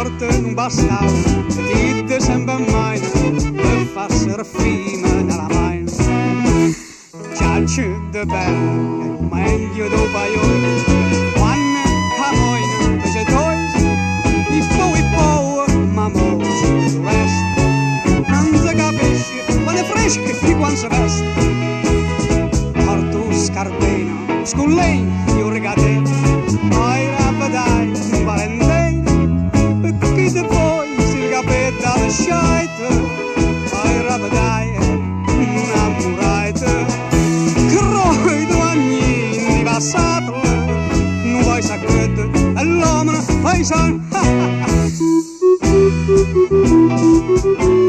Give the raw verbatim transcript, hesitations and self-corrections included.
porta non bastava, ti te sembra mai per farsi fine nella mano. Ciaccio de bello, è meglio dopo io, quando camoino, invece tois, i po' i po', ma mo' il resto, non si capisce, quando è fresco e quando si veste. Porto scarbino, scullino, io regate, poi rapadai, un valentino, perché te poi si capetta la sciaita, poi rapadai, una muraita, croi due anni di passato, non vuoi sapere, e l'uomo fai son.